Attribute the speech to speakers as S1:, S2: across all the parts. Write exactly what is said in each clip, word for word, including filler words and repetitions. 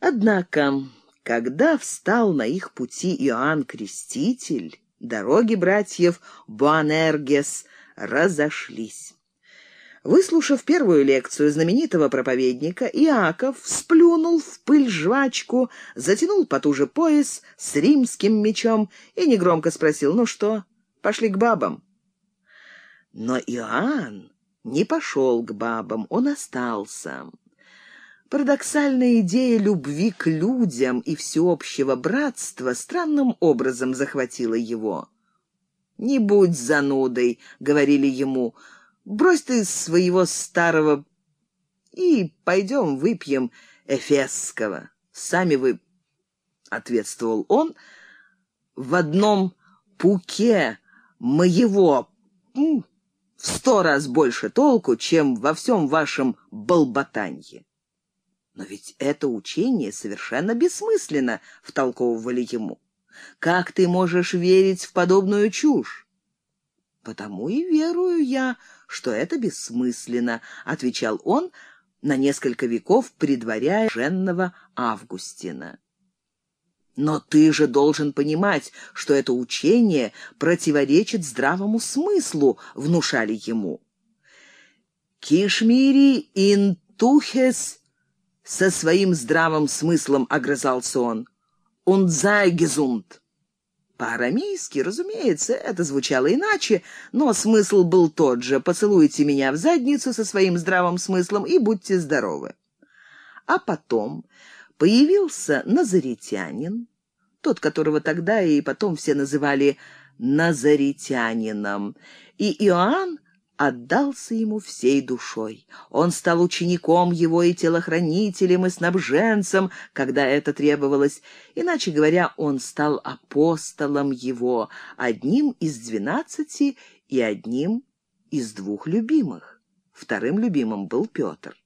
S1: Однако, когда встал на их пути Иоанн Креститель, дороги братьев Боанергес разошлись. Выслушав первую лекцию знаменитого проповедника, Иаков сплюнул в пыль жвачку, затянул потуже пояс с римским мечом и негромко спросил: «Ну что, пошли к бабам?» Но Иоанн не пошел к бабам, он остался. Парадоксальная идея любви к людям и всеобщего братства странным образом захватила его. «Не будь занудой», — говорили ему, — «брось ты своего старого и пойдем выпьем эфесского. Сами вы», — ответствовал он, — «в одном пуке моего м, в сто раз больше толку, чем во всем вашем болботанье». «Но ведь это учение совершенно бессмысленно», — втолковывали ему. «Как ты можешь верить в подобную чушь?» «Потому и верую я, что это бессмысленно», — отвечал он, на несколько веков предваряя блаженного Августина. «Но ты же должен понимать, что это учение противоречит здравому смыслу», — внушали ему. «Кишмири интухес», со своим здравым смыслом огрызался он. «Und sei gesund». По-арамейски, разумеется, это звучало иначе, но смысл был тот же: «Поцелуйте меня в задницу со своим здравым смыслом и будьте здоровы». А потом появился назаретянин, тот, которого тогда и потом все называли назаретянином, и Иоанн отдался ему всей душой. Он стал учеником его и телохранителем, и снабженцем, когда это требовалось. Иначе говоря, он стал апостолом его, одним из двенадцати и одним из двух любимых. Вторым любимым был Петр.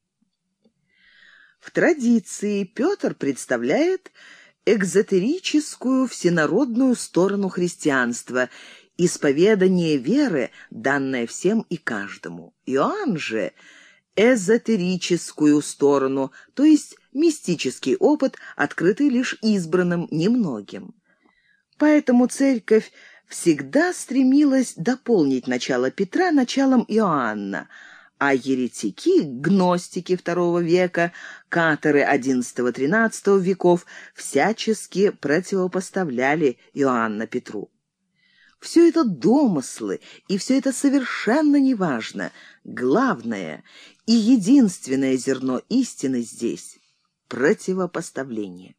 S1: В традиции Петр представляет экзотерическую всенародную сторону христианства, исповедание веры, данное всем и каждому. Иоанн же эзотерическую сторону, то есть мистический опыт, открытый лишь избранным, немногим. Поэтому церковь всегда стремилась дополнить начало Петра началом Иоанна, а еретики, гностики второго века, каторы одиннадцатого-тринадцатого веков всячески противопоставляли Иоанна Петру. Все это домыслы, и все это совершенно неважно. Главное и единственное зерно истины здесь — противопоставление.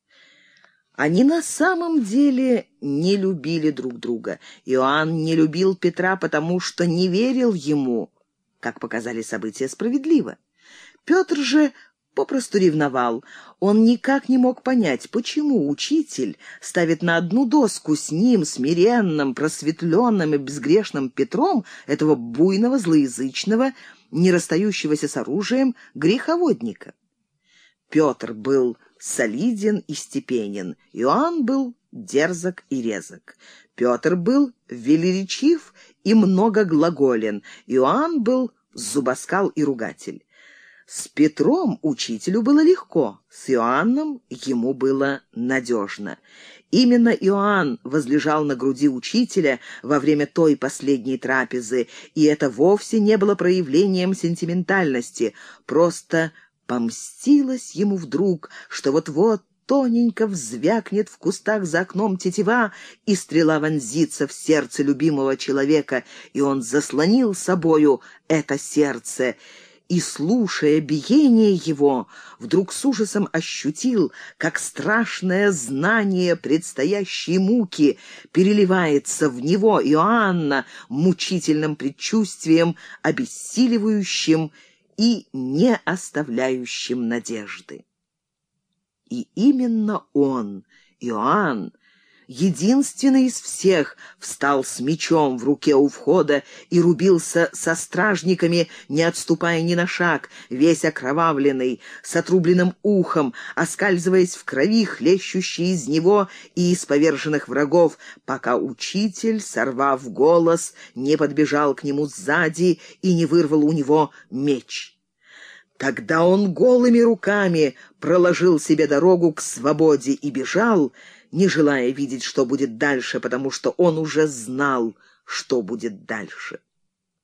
S1: Они на самом деле не любили друг друга. Иоанн не любил Петра, потому что не верил ему, как показали события справедливо. Петр же попросту ревновал. Он никак не мог понять, почему учитель ставит на одну доску с ним, смиренным, просветленным и безгрешным Петром, этого буйного, злоязычного, не расстающегося с оружием греховодника. Петр был солиден и степенен, Иоанн был дерзок и резок. Петр был велеречив и многоглаголен, Иоанн был зубоскал и ругатель. С Петром учителю было легко, с Иоанном ему было надежно. Именно Иоанн возлежал на груди учителя во время той последней трапезы, и это вовсе не было проявлением сентиментальности, просто помстилось ему вдруг, что вот-вот тоненько взвякнет в кустах за окном тетива, и стрела вонзится в сердце любимого человека, и он заслонил собою это сердце, и, слушая биение его, вдруг с ужасом ощутил, как страшное знание предстоящей муки переливается в него, Иоанна, мучительным предчувствием, обессиливающим и не оставляющим надежды. И именно он, Иоанн, единственный из всех, встал с мечом в руке у входа и рубился со стражниками, не отступая ни на шаг, весь окровавленный, с отрубленным ухом, оскальзываясь в крови, хлещущей из него и из поверженных врагов, пока учитель, сорвав голос, не подбежал к нему сзади и не вырвал у него меч. Тогда он голыми руками проложил себе дорогу к свободе и бежал, не желая видеть, что будет дальше, потому что он уже знал, что будет дальше.